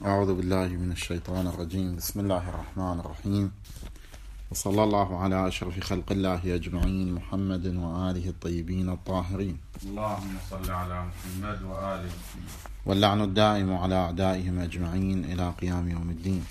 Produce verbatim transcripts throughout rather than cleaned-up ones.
أعوذ بالله من الشيطان الرجيم. بسم الله الرحمن الرحيم، وصلى الله على أشرف خلق الله أجمعين، محمد وآله الطيبين الطاهرين. اللهم صل على محمد وآل محمد، واللعن الدائم على أعدائهم أجمعين إلى قيام يوم الدين.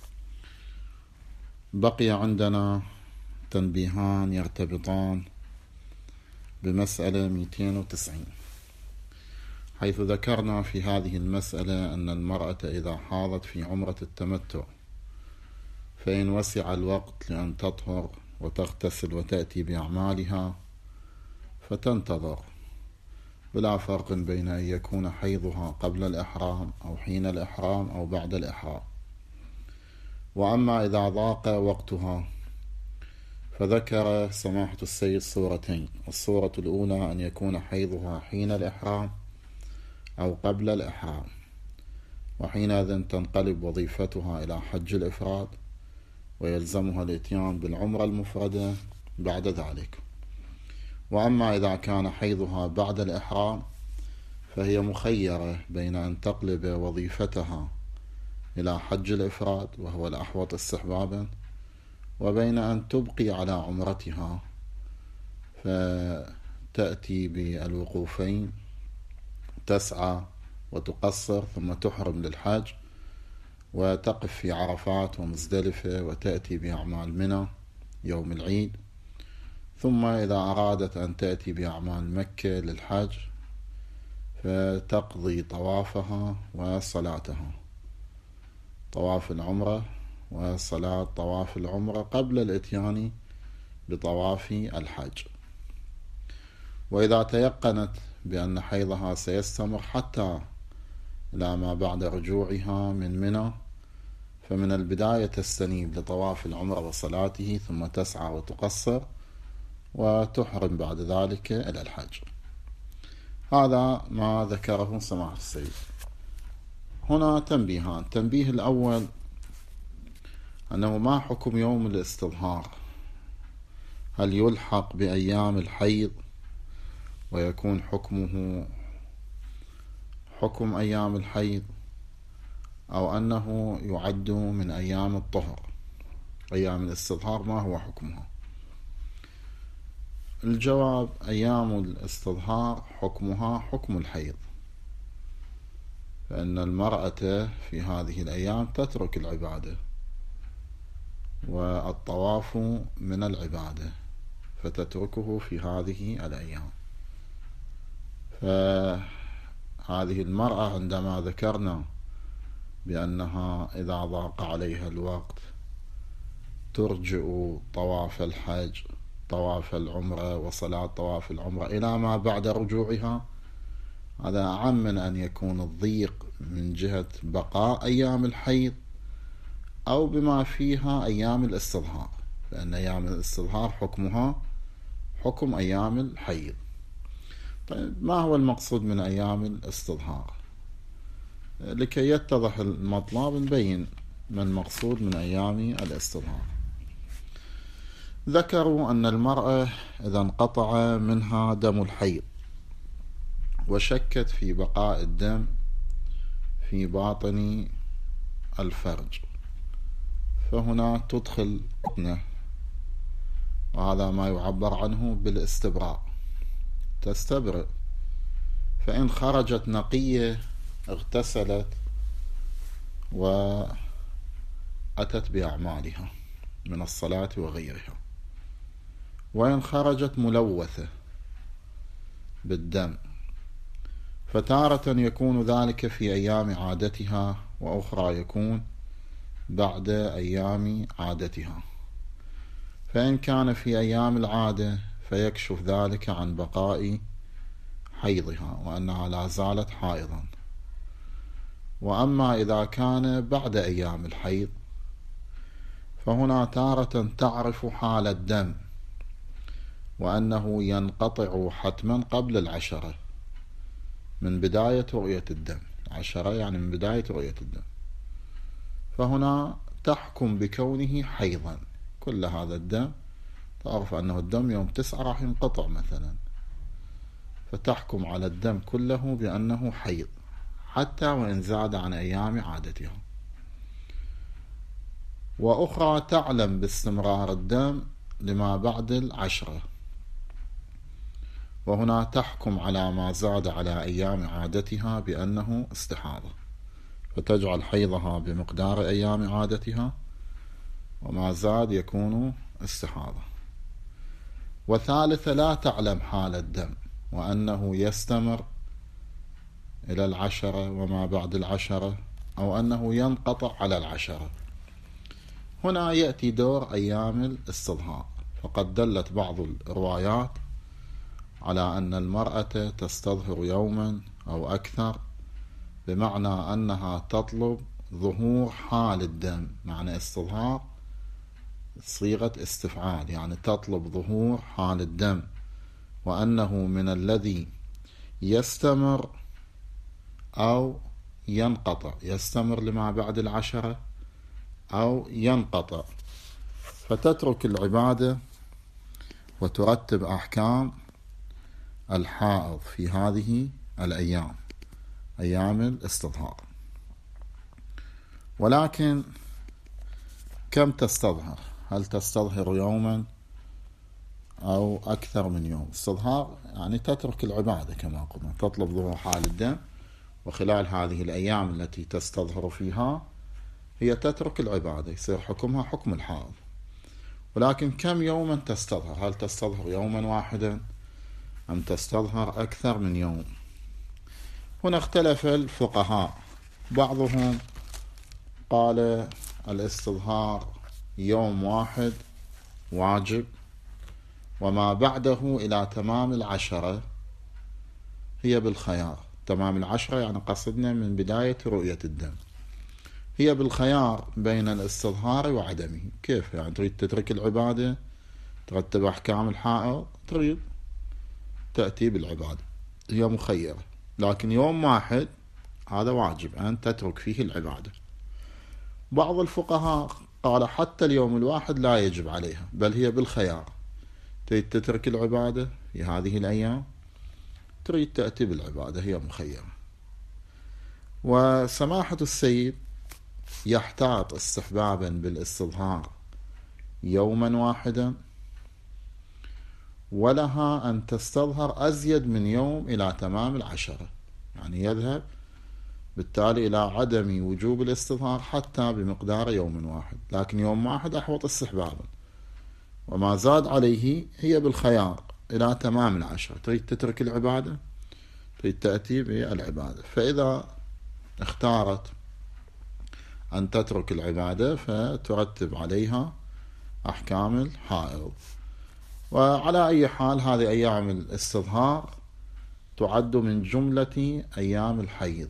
بقي عندنا تنبيهان يرتبطان بمسألة مئتين وتسعين، حيث ذكرنا في هذه المسألة أن المرأة إذا حاضت في عمرة التمتع فإن وسع الوقت لأن تطهر وتغتسل وتأتي بأعمالها فتنتظر، بلا فرق بين أن يكون حيضها قبل الإحرام أو حين الإحرام أو بعد الإحرام. وأما إذا ضاق وقتها فذكر سماحة السيد صورتين: الصورة الأولى أن يكون حيضها حين الإحرام أو قبل الإحرام، وحينئذ تنقلب وظيفتها إلى حج الإفراد ويلزمها الإتيان بالعمرة المفردة بعد ذلك. وأما إذا كان حيضها بعد الإحرام فهي مخيرة بين أن تقلب وظيفتها إلى حج الإفراد وهو الأحوط استحبابا، وبين أن تبقي على عمرتها فتأتي بالوقوفين، تسعى وتقصر ثم تحرم للحج وتقف في عرفات ومزدلفة وتأتي بأعمال منى يوم العيد، ثم إذا أرادت أن تأتي بأعمال مكة للحج فتقضي طوافها وصلاتها، طواف العمرة وصلاة طواف العمرة قبل الإتيان بطواف الحج. وإذا تيقنت بأن حيضها سيستمر حتى إلى ما بعد رجوعها من منى فمن البداية تستنيب لطواف العمرة وصلاته، ثم تسعى وتقصر وتحرم بعد ذلك إلى الحج. هذا ما ذكره سماحة السيد. هنا تنبيهان: التنبيه الأول أنه ما حكم يوم الاستظهار؟ هل يلحق بأيام الحيض ويكون حكمه حكم أيام الحيض، أو أنه يعد من أيام الطهر؟ أيام الاستظهار ما هو حكمها؟ الجواب: أيام الاستظهار حكمها حكم الحيض، فإن المرأة في هذه الأيام تترك العبادة، والطواف من العبادة فتتركه في هذه الأيام. فهذه المرأة عندما ذكرنا بأنها إذا ضاق عليها الوقت ترجع طواف الحج طواف العمرة وصلاة طواف العمرة إلى ما بعد رجوعها، هذا أعم من أن يكون الضيق من جهة بقاء أيام الحيض أو بما فيها أيام الاستظهار، فإن أيام الاستظهار حكمها حكم أيام الحيض. طيب، ما هو المقصود من أيام الاستظهار؟ لكي يتضح المطلب نبين ما المقصود من أيام الاستظهار. ذكروا أن المرأة إذا انقطع منها دم الحيض وشكت في بقاء الدم في باطن الفرج فهنا تدخل قطنة، وهذا ما يعبر عنه بالاستبراء، تستبرئ، فإن خرجت نقية اغتسلت وأتت بأعمالها من الصلاة وغيرها، وإن خرجت ملوثة بالدم فتارة يكون ذلك في أيام عادتها، وأخرى يكون بعد أيام عادتها. فإن كان في أيام العادة فيكشف ذلك عن بقاء حيضها وأنها لا زالت حائضا. وأما إذا كان بعد أيام الحيض فهنا تارة تعرف حال الدم وأنه ينقطع حتما قبل العشرة من بداية رؤية الدم، عشرة يعني من بداية رؤية الدم، فهنا تحكم بكونه حيضا. كل هذا الدم تعرف أنه الدم يوم تسعة راح ينقطع مثلا، فتحكم على الدم كله بأنه حيض حتى وإن زاد عن أيام عادتها. وأخرى تعلم باستمرار الدم لما بعد العشرة، وهنا تحكم على ما زاد على أيام عادتها بأنه استحاضة، فتجعل حيضها بمقدار أيام عادتها، وما زاد يكون استحاضة. وثالثة لا تعلم حال الدم وأنه يستمر إلى العشرة وما بعد العشرة، أو أنه ينقطع على العشرة. هنا يأتي دور أيام الاستظهار، فقد دلت بعض الروايات على أن المرأة تستظهر يوما أو أكثر، بمعنى أنها تطلب ظهور حال الدم، معنى استظهار صيغة استفعال، يعني تطلب ظهور حال الدم، وأنه من الذي يستمر أو ينقطع، يستمر لما بعد العشرة أو ينقطع، فتترك العبادة وترتب أحكام الحائض في هذه الأيام، أيام الاستظهار. ولكن كم تستظهر؟ هل تستظهر يوما أو أكثر من يوم؟ استظهار يعني تترك العبادة كما قلنا، تطلب ظهور حال الدم، وخلال هذه الأيام التي تستظهر فيها هي تترك العبادة، يصير حكمها حكم الحائض. ولكن كم يوما تستظهر؟ هل تستظهر يوما واحدا أم تستظهر أكثر من يوم؟ هنا اختلف الفقهاء، بعضهم قال الاستظهار يوم واحد واجب، وما بعده إلى تمام العشرة هي بالخيار. تمام العشرة يعني قصدنا من بداية رؤية الدم، هي بالخيار بين الاستظهار وعدمه. كيف يعني؟ تريد تترك العبادة ترتب أحكام الحائض، تريد تأتي بالعبادة، هي مخيرة. لكن يوم واحد هذا واجب أن تترك فيه العبادة. بعض الفقهاء قال حتى اليوم الواحد لا يجب عليها، بل هي بالخيار، تريد تترك العبادة في هذه الأيام، تريد تأتي بالعبادة، هي مخيرة. وسماحة السيد يحتاط استحبابا بالاستظهار يوما واحدا، ولها أن تستظهر أزيد من يوم إلى تمام العشرة، يعني يذهب بالتالي إلى عدم وجوب الاستظهار حتى بمقدار يوم واحد، لكن يوم واحد أحوط استحبابا، وما زاد عليه هي بالخيار إلى تمام العشرة، تريد تترك العبادة تريد تأتي بالعبادة. فإذا اختارت أن تترك العبادة فترتب عليها أحكام الحائض. وعلى أي حال هذه أيام الاستظهار تعد من جملة أيام الحيض،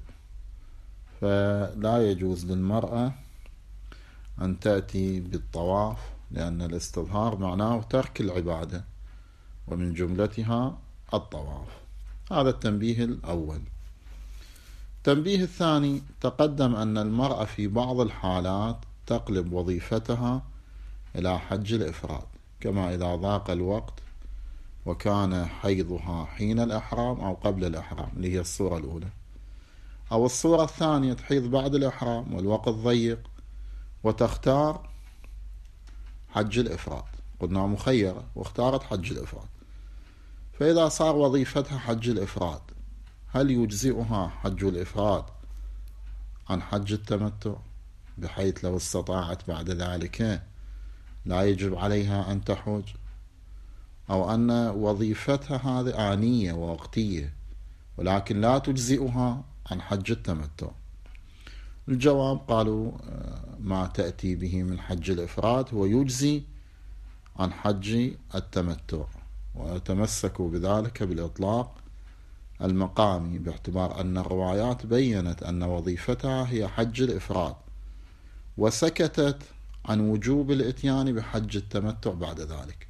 فلا يجوز للمرأة أن تأتي بالطواف، لأن الاستظهار معناه ترك العبادة، ومن جملتها الطواف. هذا التنبيه الأول. التنبيه الثاني، تقدم أن المرأة في بعض الحالات تقلب وظيفتها إلى حج الإفراد، كما إذا ضاق الوقت وكان حيضها حين الإحرام أو قبل الإحرام، اللي هي الصورة الأولى، أو الصورة الثانية تحيض بعد الإحرام والوقت ضيق وتختار حج الإفراد، قلنا مخيرة واختارت حج الإفراد. فإذا صار وظيفتها حج الإفراد، هل يجزئها حج الإفراد عن حج التمتع، بحيث لو استطاعت بعد ذلك لا يجب عليها أن تحج، أو أن وظيفتها هذه آنية ووقتية ولكن لا تجزئها عن حج التمتع؟ الجواب قالوا ما تأتي به من حج الإفراد هو يجزي عن حج التمتع، وتمسكوا بذلك بالإطلاق المقامي، باعتبار أن الروايات بيّنت أن وظيفتها هي حج الإفراد، وسكتت عن وجوب الإتيان بحج التمتع بعد ذلك.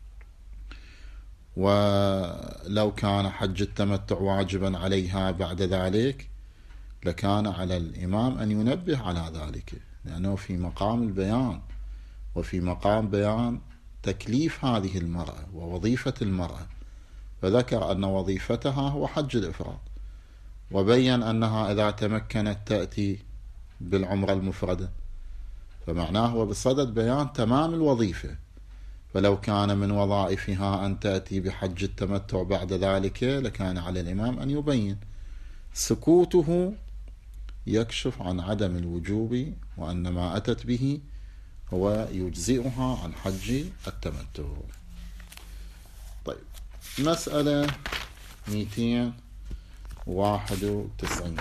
ولو كان حج التمتع واجبا عليها بعد ذلك لكان على الإمام أن ينبه على ذلك، لأنه في مقام البيان وفي مقام بيان تكليف هذه المرأة ووظيفة المرأة، فذكر أن وظيفتها هو حج الإفراد. وبين أنها إذا تمكنت تأتي بالعمرة المفردة، فمعناه هو بصدد بيان تمام الوظيفة. فلو كان من وظائفها أن تأتي بحج التمتع بعد ذلك لكان على الإمام أن يبين. سكوته يكشف عن عدم الوجوب، وأن ما أتت به هو يجزئها عن حج التمتع. طيب، مسألة مئتين وواحد وتسعين.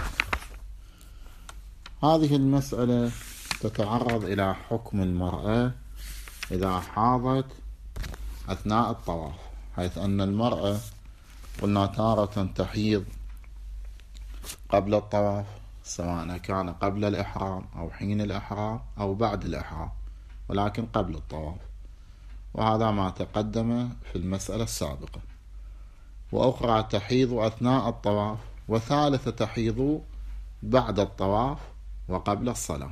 هذه المسألة تتعرض إلى حكم المرأة إذا حاضت أثناء الطواف، حيث أن المرأة قلنا تارة تحيض قبل الطواف، سواء كان قبل الإحرام أو حين الإحرام أو بعد الإحرام، ولكن قبل الطواف، وهذا ما تقدم في المسألة السابقة. وأخرى تحيض أثناء الطواف، وثالثة تحيض بعد الطواف وقبل الصلاة،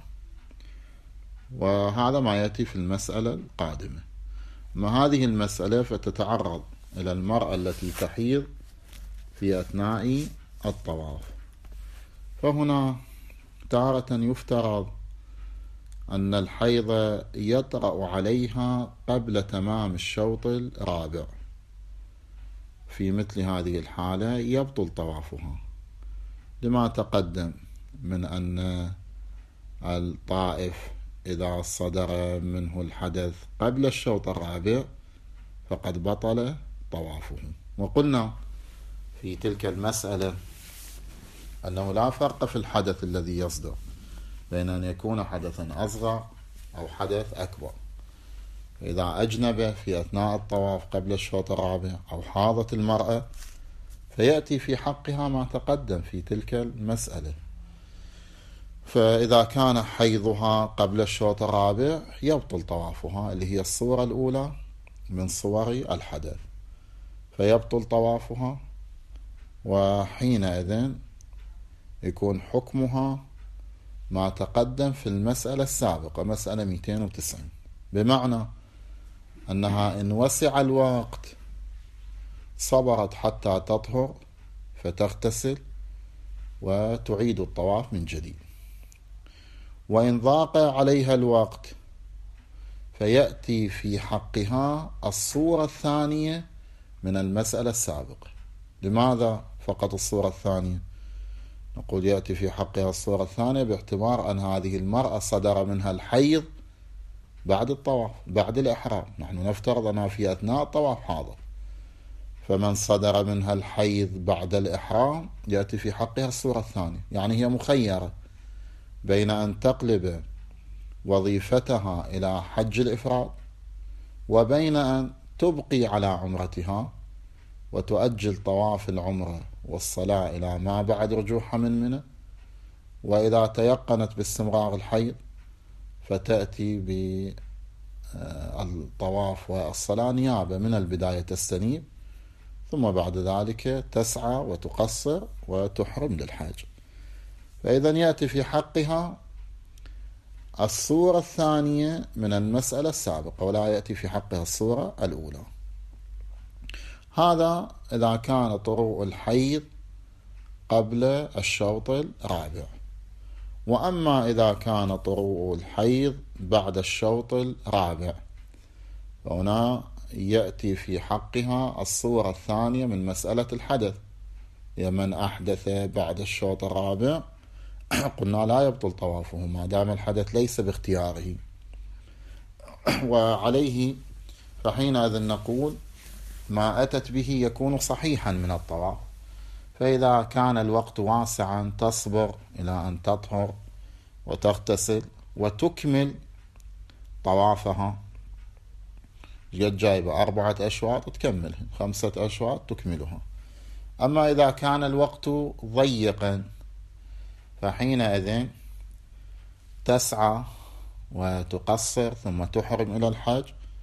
وهذا ما يأتي في المسألة القادمة. ما هذه المسألة فتتعرض إلى المرأة التي تحيض في أثناء الطواف. فهنا تارة يفترض أن الحيض يطرأ عليها قبل تمام الشوط الرابع. في مثل هذه الحالة يبطل طوافها، لما تقدم من أن الطائف إذا صدر منه الحدث قبل الشوط الرابع فقد بطل طوافه. وقلنا في تلك المسألة أنه لا فرق في الحدث الذي يصدر بين أن يكون حدثا أصغر أو حدث أكبر. إذا أجنب في أثناء الطواف قبل الشوط الرابع أو حاضت المرأة فيأتي في حقها ما تقدم في تلك المسألة. فإذا كان حيضها قبل الشوط الرابع يبطل طوافها، اللي هي الصورة الأولى من صور الحدث، فيبطل طوافها، وحينئذ يكون حكمها ما تقدم في المسألة السابقة، مسألة مئتين وتسعين، بمعنى أنها إن وسع الوقت صبرت حتى تطهر فتغتسل وتعيد الطواف من جديد، وإن ضاق عليها الوقت فيأتي في حقها الصورة الثانية من المسألة السابقة. لماذا فقط الصورة الثانية؟ نقول يأتي في حقها الصورة الثانية باعتبار أن هذه المرأة صدر منها الحيض بعد الطواف، بعد الإحرام. نحن نفترض أنها في أثناء الطواف حاضر، فمن صدر منها الحيض بعد الإحرام يأتي في حقها الصورة الثانية. يعني هي مخيرة بين أن تقلب وظيفتها إلى حج الإفراد، وبين أن تبقي على عمرتها وتؤجل طواف العمرة والصلاة إلى ما بعد رجوعها من منى، وإذا تيقنت باستمرار الحيض فتأتي بالطواف والصلاة نيابة من البداية، تستنيب، ثم بعد ذلك تسعى وتقصر وتحرم للحاج. فإذا يأتي في حقها الصورة الثانية من المسألة السابقة، ولا يأتي في حقها الصورة الأولى. هذا إذا كان طروء الحيض قبل الشوط الرابع. وأما إذا كان طروء الحيض بعد الشوط الرابع فهنا يأتي في حقها الصورة الثانية من مسألة الحدث. من أحدث بعد الشوط الرابع قلنا لا يبطل طوافه ما دام الحدث ليس باختياره، وعليه فحينئذ نقول ما أتت به يكون صحيحا من الطواف. فإذا كان الوقت واسعا تصبر إلى أن تطهر وتغتسل وتكمل طوافها، جد جايبة أربعة أشواط تكملها، خمسة أشواط تكملها. أما إذا كان الوقت ضيقا فحينئذ تسعى وتقصر ثم تحرم إلى الحج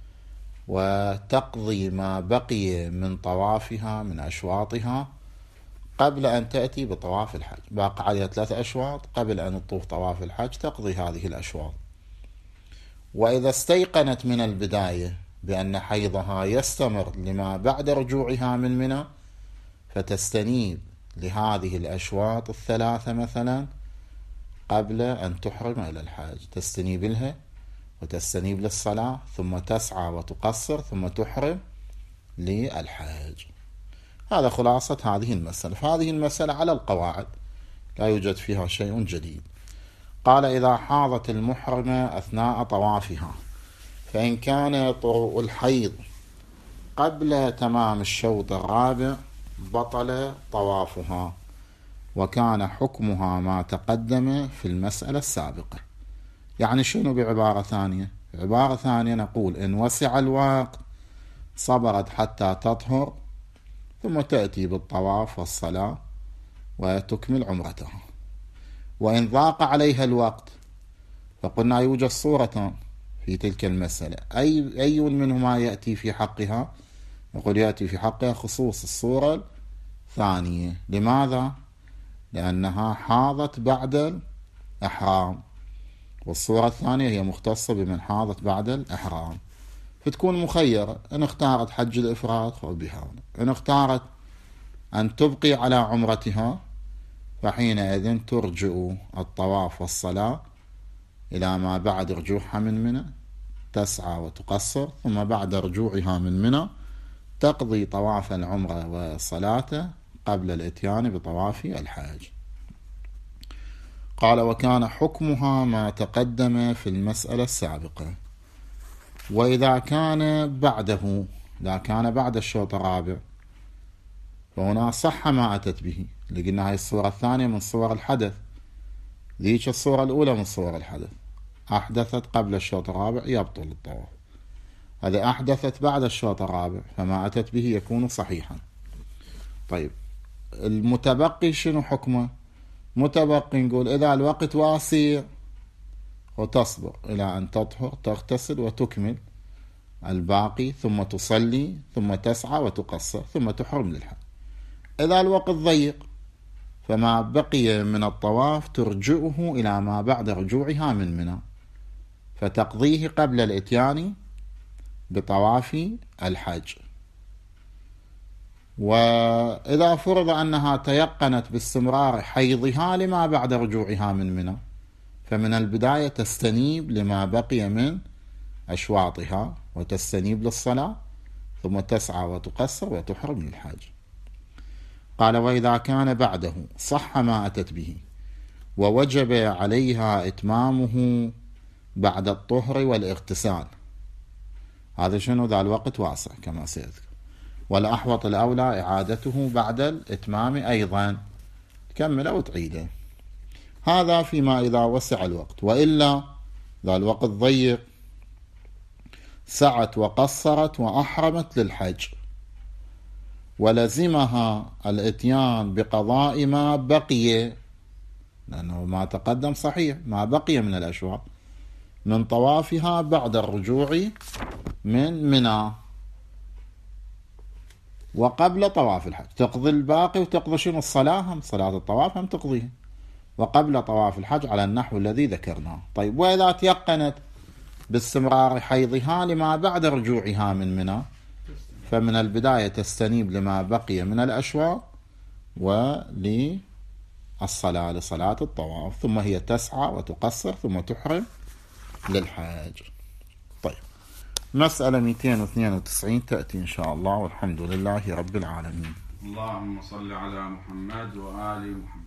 وتقضي ما بقي من طوافها من أشواطها قبل أن تأتي بطواف الحج. باقي عليها ثلاثة أشواط قبل أن تطوف طواف الحج تقضي هذه الأشواط. وإذا استيقنت من البداية بأن حيضها يستمر لما بعد رجوعها من منى فتستنيب لهذه الأشواط الثلاثة مثلا قبل أن تحرم إلى الحج، تستنيب لها وتستنيب للصلاة ثم تسعى وتقصر ثم تحرم للحج. هذا خلاصة هذه المسألة. فهذه المسألة على القواعد لا يوجد فيها شيء جديد. قال إذا حاضت المحرمة أثناء طوافها فإن كان طروء الحيض قبل تمام الشوط الرابع بطل طوافها، وكان حكمها ما تقدم في المسألة السابقة. يعني شنو بعبارة ثانية؟ بعبارة ثانية نقول إن وسع الوقت صبرت حتى تطهر ثم تأتي بالطواف والصلاة وتكمل عمرتها. وإن ضاق عليها الوقت فقلنا يوجد صورتان في تلك المسألة، أي أي منهما يأتي في حقها؟ نقول يأتي في حقها خصوص الصورة الثانية. لماذا؟ لأنها حاضت بعد الإحرام، والصورة الثانية هي مختصة بمن حاضت بعد الإحرام، فتكون مخيرة. إن اختارت حج الإفراد خذ بها، إن اختارت أن تبقي على عمرتها فحينئذ ترجع الطواف والصلاة إلى ما بعد رجوعها من منى، تسعى وتقصر، ثم بعد رجوعها من منى تقضي طواف العمرة والصلاة قبل الاتيان بطواف الحاج. قال وكان حكمها ما تقدم في المسألة السابقة. وإذا كان بعده، إذا كان بعد الشوط الرابع فهنا صح ما أتت به، لقينا هاي الصورة الثانية من صور الحدث، ذيك الصورة الأولى من صور الحدث. أحدثت قبل الشوط الرابع يبطل الطواف، هذا أحدثت بعد الشوط الرابع فما أتت به يكون صحيحا. طيب المتبقي شنو حكمه؟ متبقي نقول إذا الوقت واسع وتصبر إلى أن تطهر تغتسل وتكمل الباقي ثم تصلي ثم تسعى وتقصر ثم تحرم للحج. إذا الوقت ضيق فما بقي من الطواف ترجعه إلى ما بعد رجوعها من منى فتقضيه قبل الإتيان بطواف الحج. وإذا فرض أنها تيقنت باستمرار حيضها لما بعد رجوعها من منى فمن البداية تستنيب لما بقي من أشواطها وتستنيب للصلاة ثم تسعى وتقصر وتحرم للحج. قال وإذا كان بعده صح ما أتت به ووجب عليها إتمامه بعد الطهر والاغتسال. هذا شنو؟ ذا الوقت واسع كما سيذكر، والأحوط الأولى إعادته بعد الإتمام أيضا، تكمل أو تعيده. هذا فيما إذا وسع الوقت، وإلا ذا الوقت ضيق سعت وقصرت وأحرمت للحج ولزمها الاتيان بقضاء ما بقي، لأنه ما تقدم صحيح، ما بقي من الأشواط من طوافها بعد الرجوع من منى وقبل طواف الحج، تقضي الباقي وتقضي شنو؟ الصلاة، هم صلاة الطواف هم تقضيها وقبل طواف الحج على النحو الذي ذكرناه. طيب وإذا تيقنت باستمرار حيضها لما بعد رجوعها من منى فمن البداية تستنيب لما بقي من الأشواط وللصلاة لصلاة الطواف، ثم هي تسعى وتقصر ثم تحرم للحاج. طيب مسألة مئتين واثنين وتسعين تأتي إن شاء الله، والحمد لله رب العالمين. اللهم صل على محمد وآل محمد.